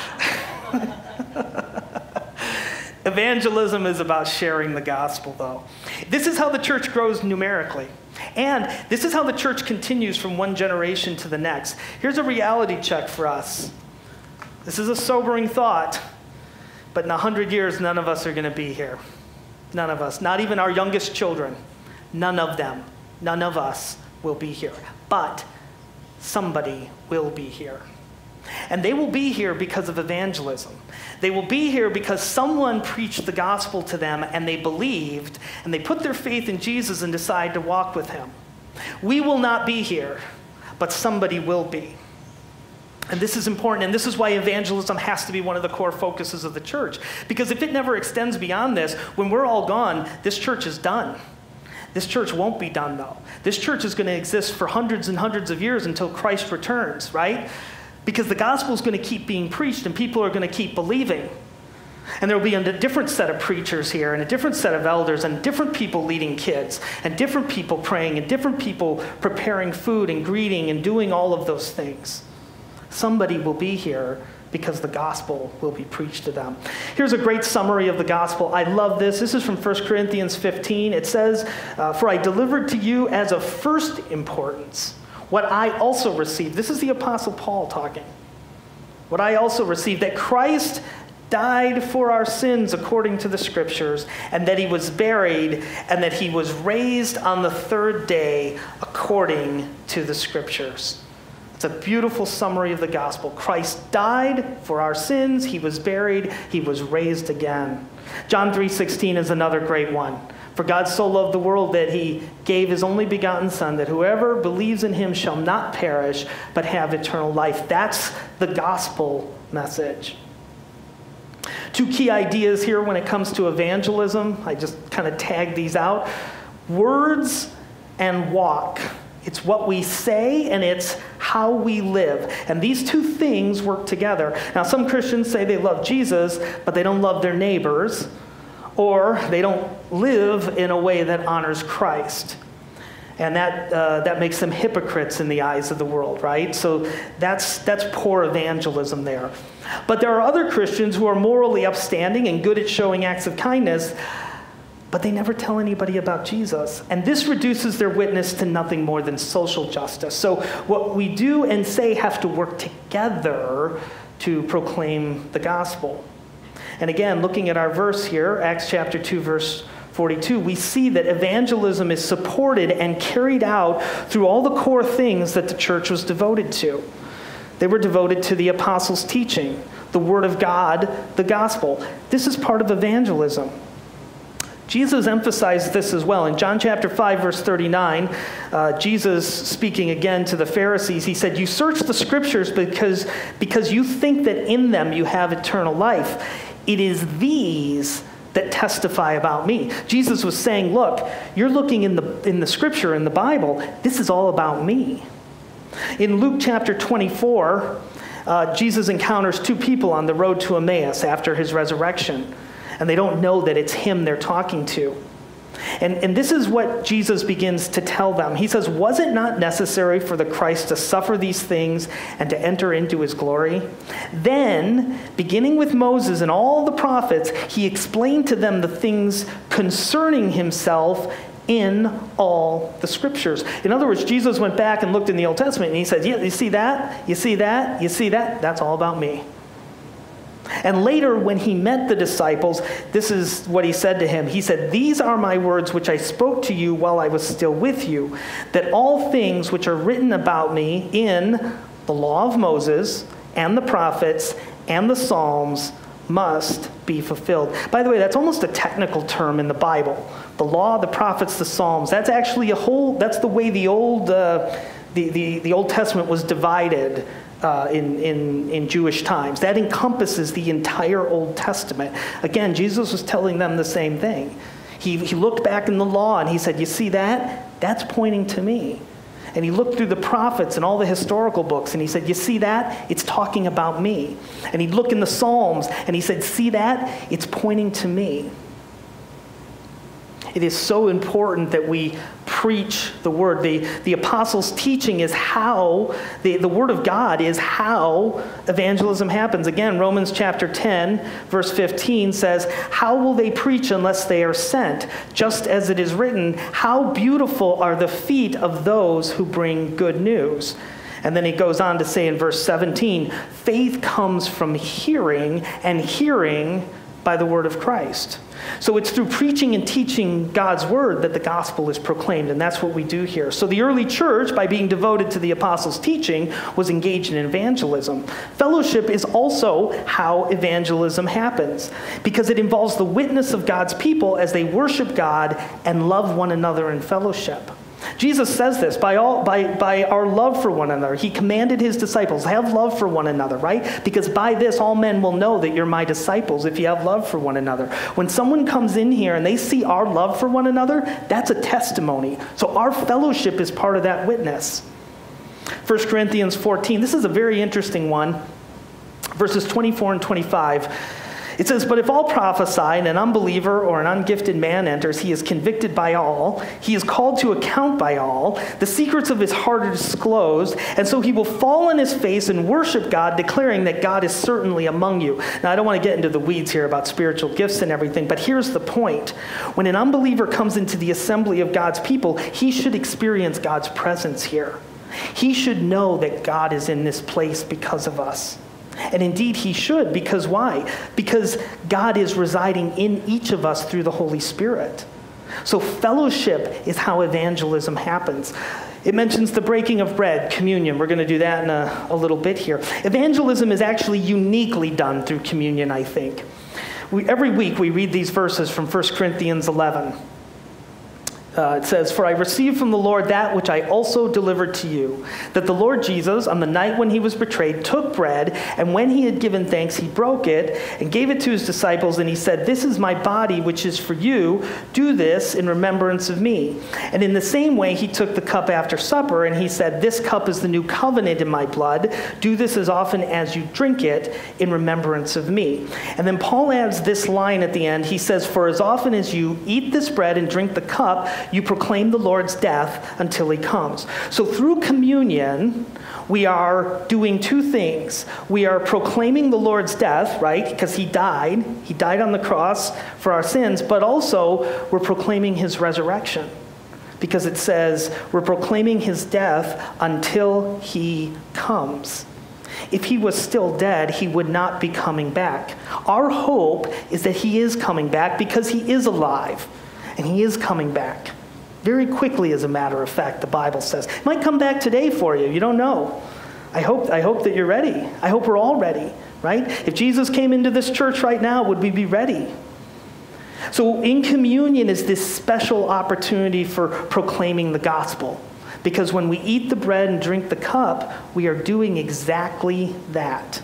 Evangelism is about sharing the gospel, though. This is how the church grows numerically. And this is how the church continues from one generation to the next. Here's a reality check for us. This is a sobering thought, but in a hundred years, none of us are going to be here. None of us. Not even our youngest children. None of them. None of us will be here. But somebody will be here. And they will be here because of evangelism. They will be here because someone preached the gospel to them and they believed and they put their faith in Jesus and decided to walk with him. We will not be here, but somebody will be. And this is important, and this is why evangelism has to be one of the core focuses of the church. Because if it never extends beyond this, when we're all gone, this church is done. This church won't be done, though. This church is going to exist for hundreds and hundreds of years until Christ returns, right? Because the gospel is going to keep being preached and people are going to keep believing. And there will be a different set of preachers here and a different set of elders and different people leading kids and different people praying and different people preparing food and greeting and doing all of those things. Somebody will be here because the gospel will be preached to them. Here's a great summary of the gospel. I love this. This is from First Corinthians fifteen. It says, uh, for I delivered to you as of first importance what I also received. This is the Apostle Paul talking. What I also received, that Christ died for our sins according to the scriptures, and that he was buried, and that he was raised on the third day according to the scriptures. It's a beautiful summary of the gospel. Christ died for our sins. He was buried. He was raised again. John three sixteen is another great one. For God so loved the world that he gave his only begotten Son, that whoever believes in him shall not perish, but have eternal life. That's the gospel message. Two key ideas here when it comes to evangelism. I just kind of tagged these out. Words and walk. It's what we say and it's how we live. And these two things work together. Now, some Christians say they love Jesus, but they don't love their neighbors, or they don't live in a way that honors Christ. And that uh, that makes them hypocrites in the eyes of the world, right? So that's that's poor evangelism there. But there are other Christians who are morally upstanding and good at showing acts of kindness, but they never tell anybody about Jesus. And this reduces their witness to nothing more than social justice. So what we do and say have to work together to proclaim the gospel. And again, looking at our verse here, Acts chapter two, verse forty-two, we see that evangelism is supported and carried out through all the core things that the church was devoted to. They were devoted to the apostles' teaching, the word of God, the gospel. This is part of evangelism. Jesus emphasized this as well. In John chapter five, verse thirty-nine, uh, Jesus speaking again to the Pharisees, he said, "You search the scriptures because, because you think that in them you have eternal life. It is these that testify about me." Jesus was saying, look, you're looking in the in the scripture, in the Bible. This is all about me. In Luke chapter twenty-four, uh, Jesus encounters two people on the road to Emmaus after his resurrection. And they don't know that it's him they're talking to. And, and this is what Jesus begins to tell them. He says, "Was it not necessary for the Christ to suffer these things and to enter into his glory? Then, beginning with Moses and all the prophets, he explained to them the things concerning himself in all the scriptures." In other words, Jesus went back and looked in the Old Testament and he said, yeah, you see that? You see that? You see that? That's all about me. And later, when he met the disciples, this is what he said to him. He said, "These are my words which I spoke to you while I was still with you, that all things which are written about me in the law of Moses and the prophets and the Psalms must be fulfilled." By the way, that's almost a technical term in the Bible. The law, the prophets, the Psalms. That's actually a whole, that's the way the old, uh, the, the, the Old Testament was divided. Uh, in, in, in Jewish times. That encompasses the entire Old Testament. Again, Jesus was telling them the same thing. He, he looked back in the law and he said, you see that? That's pointing to me. And he looked through the prophets and all the historical books and he said, you see that? It's talking about me. And he'd look in the Psalms and he said, see that? It's pointing to me. It is so important that we preach the word. The, the apostles' teaching is how, the, the word of God is how evangelism happens. Again, Romans chapter ten, verse fifteen says, "How will they preach unless they are sent? Just as it is written, how beautiful are the feet of those who bring good news." And then he goes on to say in verse seventeen, faith comes from hearing, and hearing by the word of Christ. So it's through preaching and teaching God's word that the gospel is proclaimed, and that's what we do here. So the early church, by being devoted to the apostles' teaching, was engaged in evangelism. Fellowship is also how evangelism happens, because it involves the witness of God's people as they worship God and love one another in fellowship. Jesus says this, by all by, by our love for one another. He commanded his disciples, have love for one another, right? Because by this all men will know that you're my disciples if you have love for one another. When someone comes in here and they see our love for one another, that's a testimony. So our fellowship is part of that witness. First Corinthians fourteen, this is a very interesting one. Verses twenty-four and twenty-five. It says, "But if all prophesy and an unbeliever or an ungifted man enters, he is convicted by all. He is called to account by all. The secrets of his heart are disclosed, and so he will fall on his face and worship God, declaring that God is certainly among you." Now, I don't want to get into the weeds here about spiritual gifts and everything, but here's the point. When an unbeliever comes into the assembly of God's people, he should experience God's presence here. He should know that God is in this place because of us. And indeed he should, because why? Because God is residing in each of us through the Holy Spirit. So fellowship is how evangelism happens. It mentions the breaking of bread, communion. We're going to do that in a, a little bit here. Evangelism is actually uniquely done through communion, I think. We, every week we read these verses from First Corinthians eleven. Uh, it says, "For I received from the Lord that which I also delivered to you, that the Lord Jesus, on the night when he was betrayed, took bread, and when he had given thanks, he broke it and gave it to his disciples, and he said, 'This is my body, which is for you. Do this in remembrance of me.' And in the same way, he took the cup after supper, and he said, 'This cup is the new covenant in my blood. Do this as often as you drink it in remembrance of me.'" And then Paul adds this line at the end. He says, "For as often as you eat this bread and drink the cup, you proclaim the Lord's death until he comes." So through communion, we are doing two things. We are proclaiming the Lord's death, right? Because he died. He died on the cross for our sins, but also we're proclaiming his resurrection. Because it says we're proclaiming his death until he comes. If he was still dead, he would not be coming back. Our hope is that he is coming back because he is alive, and he is coming back. Very quickly, as a matter of fact, the Bible says. It might come back today for you. You don't know. I hope, I hope that you're ready. I hope we're all ready, right? If Jesus came into this church right now, would we be ready? So in communion is this special opportunity for proclaiming the gospel. Because when we eat the bread and drink the cup, we are doing exactly that.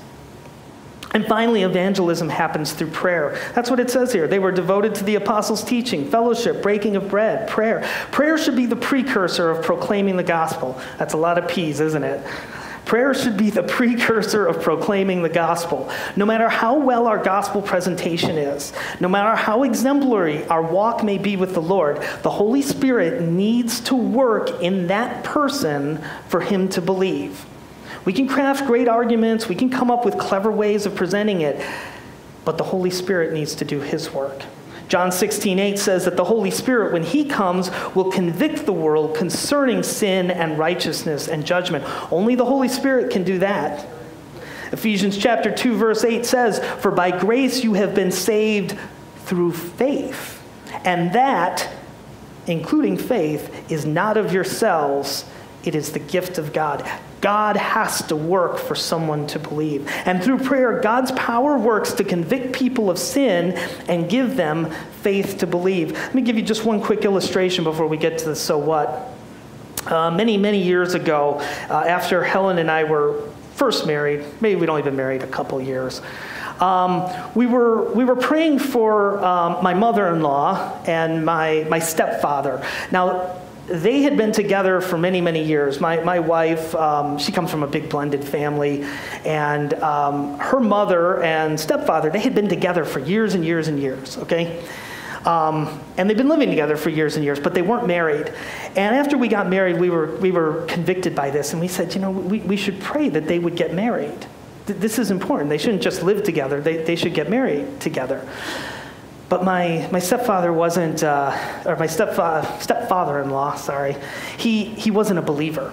And finally, evangelism happens through prayer. That's what it says here. They were devoted to the apostles' teaching, fellowship, breaking of bread, prayer. Prayer should be the precursor of proclaiming the gospel. That's a lot of P's, isn't it? Prayer should be the precursor of proclaiming the gospel. No matter how well our gospel presentation is, no matter how exemplary our walk may be with the Lord, the Holy Spirit needs to work in that person for him to believe. We can craft great arguments, we can come up with clever ways of presenting it, but the Holy Spirit needs to do his work. John sixteen eight says that the Holy Spirit, when he comes, will convict the world concerning sin and righteousness and judgment. Only the Holy Spirit can do that. Ephesians chapter two verse eight says, "For by grace you have been saved through faith. And that, including faith, is not of yourselves, it is the gift of God." God has to work for someone to believe. And through prayer, God's power works to convict people of sin and give them faith to believe. Let me give you just one quick illustration before we get to the so what. Uh, many, many years ago, uh, after Helen and I were first married, maybe we'd only been married a couple years, Um, we were we were praying for um, my mother-in-law and my my stepfather. Now, they had been together for many, many years. My my wife, um, she comes from a big blended family, and um, her mother and stepfather, they had been together for years and years and years, okay? Um, and they've been living together for years and years, but they weren't married. And after we got married, we were we were convicted by this, and we said, you know, we, we should pray that they would get married. This is important. They shouldn't just live together. They, they should get married together. But my, my stepfather wasn't, uh, or my stepfa- stepfather-in-law, sorry, he, he wasn't a believer.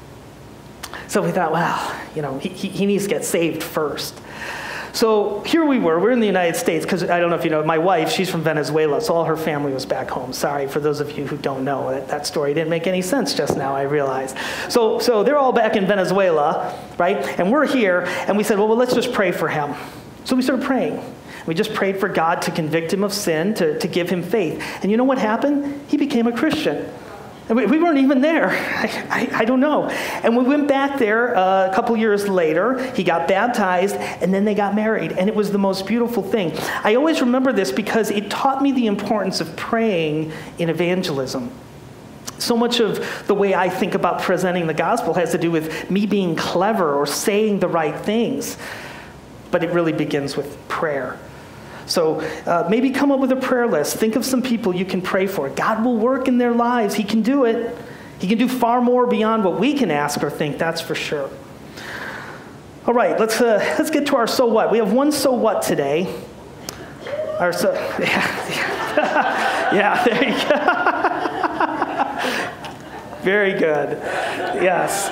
So we thought, well, you know, he, he, he needs to get saved first. So here we were, we're in the United States, because I don't know if you know, my wife, she's from Venezuela, so all her family was back home. Sorry for those of you who don't know, that, that story didn't make any sense just now, I realized. So, so they're all back in Venezuela, right? And we're here, and we said, well, well, let's just pray for him. So we started praying. We just prayed for God to convict him of sin, to, to give him faith. And you know what happened? He became a Christian. And we, we weren't even there. I, I, I don't know. And we went back there uh, a couple years later. He got baptized, and then they got married. And it was the most beautiful thing. I always remember this because it taught me the importance of praying in evangelism. So much of the way I think about presenting the gospel has to do with me being clever or saying the right things. But it really begins with prayer. So uh, maybe come up with a prayer list. Think of some people you can pray for. God will work in their lives. He can do it. He can do far more beyond what we can ask or think, that's for sure. All right, let's uh, let's get to our so what. We have one so what today. Our so, yeah, yeah, there you go. Very good. Yes.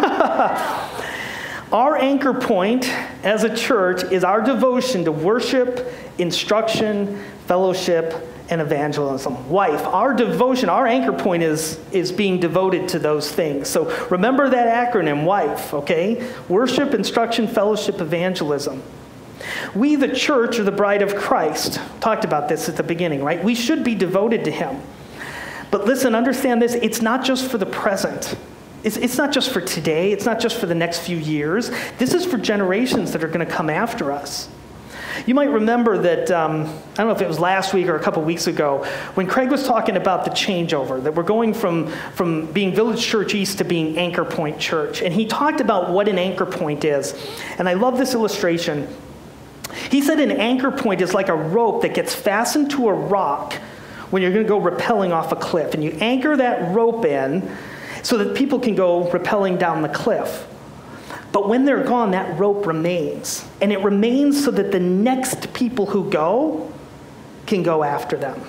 Our anchor point as a church is our devotion to worship, instruction, fellowship, and evangelism. Wife, our devotion, our anchor point is, is being devoted to those things. So remember that acronym, WIFE, okay? Worship, instruction, fellowship, evangelism. We, the church, are the bride of Christ. Talked about this at the beginning, right? We should be devoted to him. But listen, understand this, it's not just for the present. It's, it's not just for today. It's not just for the next few years. This is for generations that are going to come after us. You might remember that, um, I don't know if it was last week or a couple weeks ago, when Craig was talking about the changeover, that we're going from, from being Village Church East to being Anchor Point Church. And he talked about what an anchor point is. And I love this illustration. He said an anchor point is like a rope that gets fastened to a rock when you're going to go rappelling off a cliff. And you anchor that rope in so that people can go rappelling down the cliff. But when they're gone, that rope remains. And it remains so that the next people who go can go after them.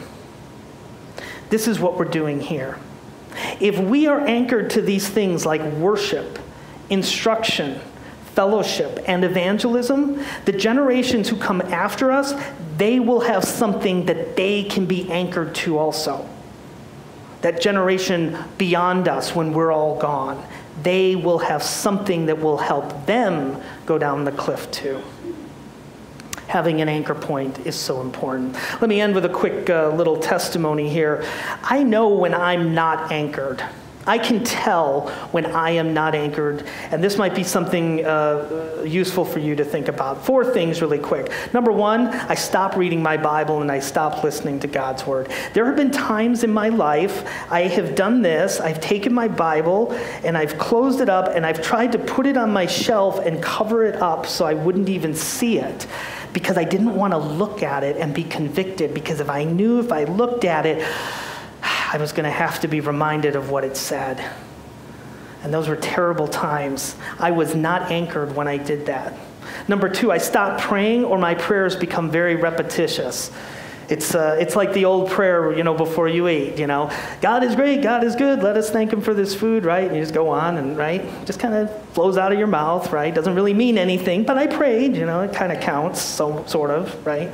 This is what we're doing here. If we are anchored to these things like worship, instruction, fellowship, and evangelism, the generations who come after us, they will have something that they can be anchored to also. That generation beyond us, when we're all gone, they will have something that will help them go down the cliff too. Having an anchor point is so important. Let me end with a quick uh, little testimony here. I know when I'm not anchored. I can tell when I am not anchored, and this might be something uh, useful for you to think about. Four things really quick. Number one, I stop reading my Bible and I stop listening to God's Word. There have been times in my life I have done this. I've taken my Bible and I've closed it up and I've tried to put it on my shelf and cover it up so I wouldn't even see it, because I didn't want to look at it and be convicted, because if I knew if I looked at it, I was going to have to be reminded of what it said. And those were terrible times. I was not anchored when I did that. Number two, I stopped praying, or my prayers become very repetitious. It's uh, it's like the old prayer, you know, before you eat, you know. God is great, God is good, let us thank him for this food, right? And you just go on and, right, just kind of flows out of your mouth, right? Doesn't really mean anything, but I prayed, you know, it kind of counts, so sort of, right?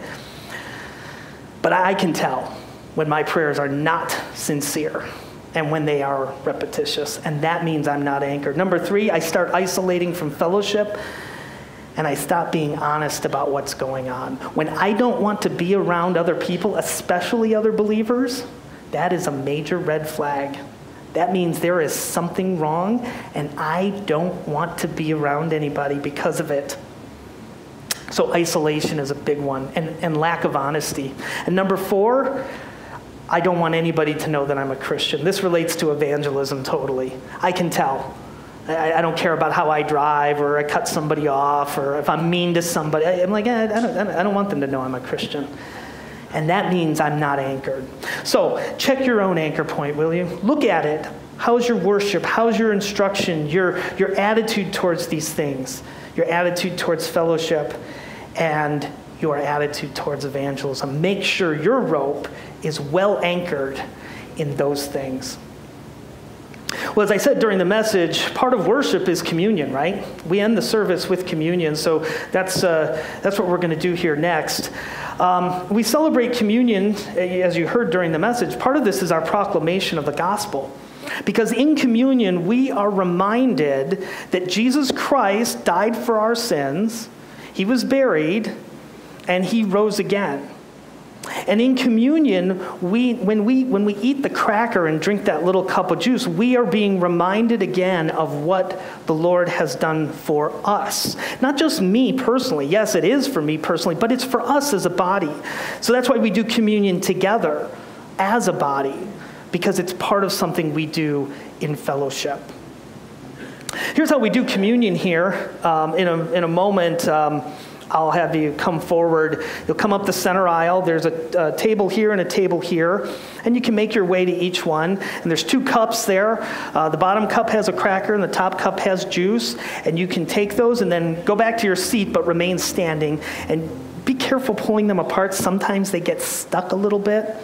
But I can tell when my prayers are not sincere and when they are repetitious, and that means I'm not anchored. Number three, I start isolating from fellowship, and I stop being honest about what's going on. When I don't want to be around other people, especially other believers, that is a major red flag. That means there is something wrong, and I don't want to be around anybody because of it. So isolation is a big one, and, and lack of honesty. And number four, I don't want anybody to know that I'm a Christian. This relates to evangelism totally. I can tell. I, I don't care about how I drive, or I cut somebody off, or if I'm mean to somebody. I, I'm like, eh, I, don't, I don't want them to know I'm a Christian. And that means I'm not anchored. So check your own anchor point, will you? Look at it. How's your worship? How's your instruction? Your, your attitude towards these things? Your attitude towards fellowship, and your attitude towards evangelism. Make sure your rope is well anchored in those things. Well, as I said during the message, part of worship is communion, right? We end the service with communion, so that's uh, that's what we're going to do here next. Um, we celebrate communion, as you heard during the message. Part of this is our proclamation of the gospel. Because in communion, we are reminded that Jesus Christ died for our sins, he was buried, and he rose again. And in communion, we when we when we eat the cracker and drink that little cup of juice, we are being reminded again of what the Lord has done for us. Not just me personally. Yes, it is for me personally, but it's for us as a body. So that's why we do communion together as a body, because it's part of something we do in fellowship. Here's how we do communion here. Um, in a in a moment, um, I'll have you come forward. You'll come up the center aisle. There's a, a table here and a table here, and you can make your way to each one. And there's two cups there. Uh, the bottom cup has a cracker, and the top cup has juice. And you can take those and then go back to your seat, but remain standing. And be careful pulling them apart. Sometimes they get stuck a little bit.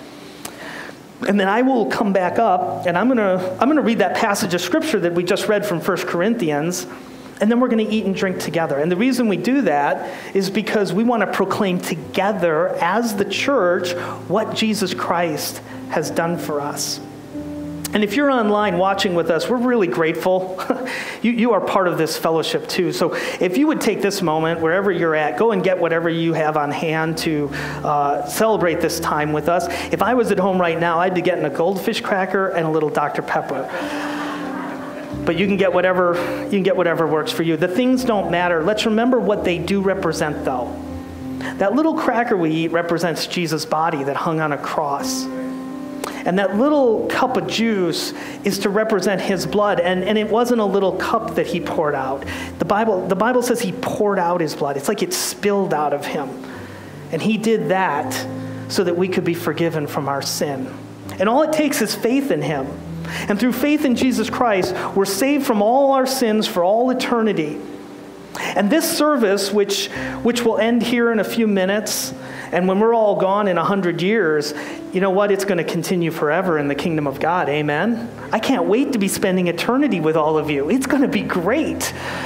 And then I will come back up, and I'm gonna I'm gonna read that passage of scripture that we just read from First Corinthians. And then we're going to eat and drink together. And the reason we do that is because we want to proclaim together as the church what Jesus Christ has done for us. And if you're online watching with us, we're really grateful. you, you are part of this fellowship too. So if you would take this moment, wherever you're at, go and get whatever you have on hand to uh, celebrate this time with us. If I was at home right now, I'd be getting a goldfish cracker and a little Doctor Pepper. But you can get whatever, you can get whatever works for you. The things don't matter. Let's remember what they do represent, though. That little cracker we eat represents Jesus' body that hung on a cross. And that little cup of juice is to represent his blood. And, and it wasn't a little cup that he poured out. The Bible, the Bible says he poured out his blood. It's like it spilled out of him. And he did that so that we could be forgiven from our sin. And all it takes is faith in him. And through faith in Jesus Christ, we're saved from all our sins for all eternity. And this service, which, which will end here in a few minutes, and when we're all gone in a hundred years, you know what? It's going to continue forever in the kingdom of God. Amen? I can't wait to be spending eternity with all of you. It's going to be great.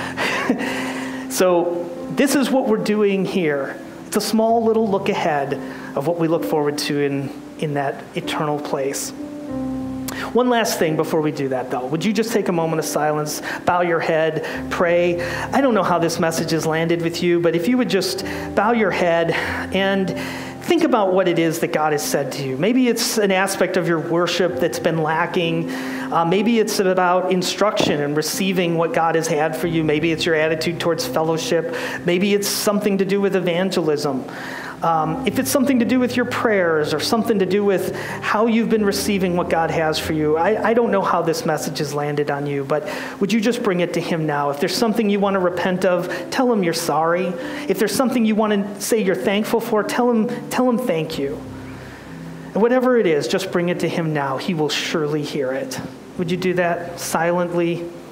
So this is what we're doing here. It's a small little look ahead of what we look forward to in, in that eternal place. One last thing before we do that, though. Would you just take a moment of silence, bow your head, pray? I don't know how this message has landed with you, but if you would just bow your head and think about what it is that God has said to you. Maybe it's an aspect of your worship that's been lacking. Uh, maybe it's about instruction and receiving what God has had for you. Maybe it's your attitude towards fellowship. Maybe it's something to do with evangelism. Um, if it's something to do with your prayers or something to do with how you've been receiving what God has for you, I, I don't know how this message has landed on you, but would you just bring it to him now? If there's something you want to repent of, tell him you're sorry. If there's something you want to say you're thankful for, tell him, tell him thank you. And whatever it is, just bring it to him now. He will surely hear it. Would you do that silently?